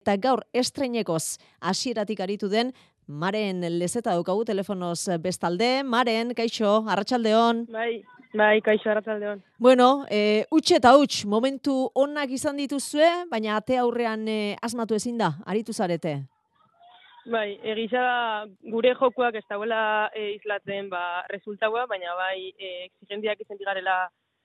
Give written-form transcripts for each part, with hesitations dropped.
eta gaur estreinekoz hasieratik aritu den Maren Lezeta daukagu telefonoz bestalde. Maren, kaixo, arratsaldeon. Bai, kaixo, arratsaldeon. Bueno, huts eta huts, momentu onak izan dituzue, baina ate aurrean asmatu ezin da, aritu zarete. Bai, egisa da gure jokuak ez dauela islatzen resultaua, baina bai exigenteak izan digarela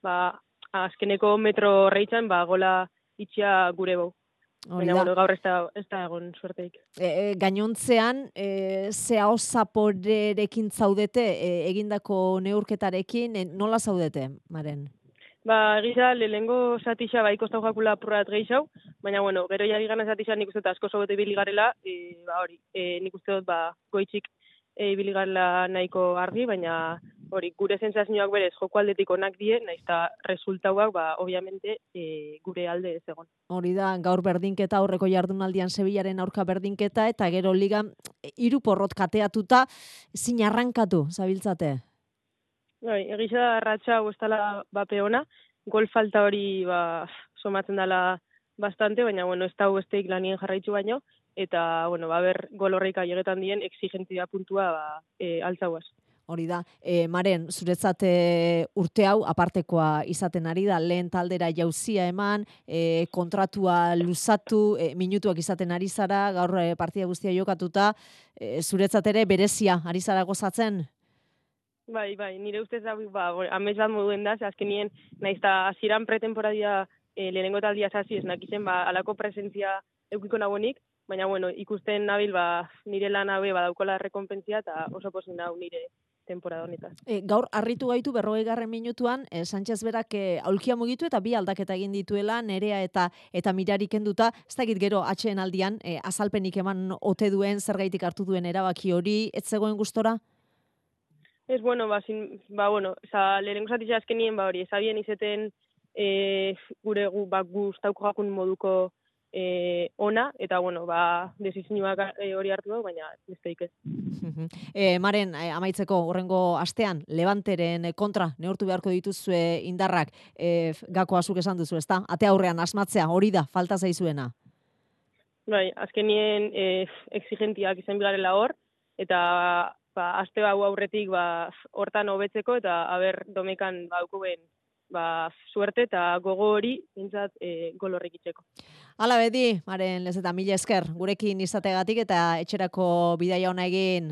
azkeneko metro horreitzan gola itxia gure bau. Baina bueno, gaur ez da egon suerteik. Gainontzean, ze zaporerekin zaudete egindako neurketarekin, nola zaudete, Maren? Egisa, lehengo zatixa ikostau jakula apurrat gehiago, baina bueno, gero jari gana zatixa nik uste dut asko sobote ibili garela, hori, nik uste dut goitzik ibili garela nahiko argi, baina hori, gure sentsazioak berez joko aldetik onak die, nahiz eta resultauak, obviamente, gure alde ez egon. Hori da, gaur berdinketa, aurreko jardunaldian Sevillaren aurka berdinketa, eta gero ligan 3 porrot kateatuta, zin arrankatu, zabiltzate? Bai, egisa da ratxa guztala peona, gol falta hori somatzen dela bastante, baina bueno, ez da besteik lanien jarraitzu baino, eta bueno, ber gol horreik aiegetan dien exigentzia puntua altzauaz. Hori da, Maren, zuretzat urte hau apartekoa izaten ari da, lehen taldera jauzia eman, kontratua luzatu, minutuak izaten ari zara, gaur partida guztia jokatuta, zuretzat ere berezia ari zara gozatzen? Bai, nire ustez da, amets bat moduen da, azkenien, nahiz eta hasieran pretemporadia lehenengo taldia zasi, ez nakizen, alako presentzia eukiko nagoenik, baina bueno, ikusten nabil, nire lan haue daukola rekonpentzia, eta oso posin nau nire temporada honetan. Gaur harritu gaitu 40. minutuan, Sánchez berak aulkia mugitu eta 2 aldaketa egin dituela, Nerea eta Mirari kenduta, ez dakit gero atxeen aldian, azalpenik eman ote duen, zergaitik hartu duen erabaki hori, ez zegoen gustora? Ez, bueno, lehenengo zatitza azkenien, hori, ezabien izeten gure guztauko jakun moduko ona, eta, bueno, desizioak hori hartu dugu, baina besteik ez. Maren, amaitzeko horrengo astean, Levanteren kontra, neurtu beharko dituzue indarrak, Gako azuk esan duzu, ezta? Ate aurrean asmatzea, hori da, falta zaizuena. Bai, azkenien exigentiak izan bigarela hor, eta aste hau aurretik hortan hobetzeko, eta domekan daukuen suerte eta gogo hori bintzat gol horrek itxeko. Hala bedi, Maren Lezeta, mila esker, gurekin izategatik eta etxerako bidaia ona egin.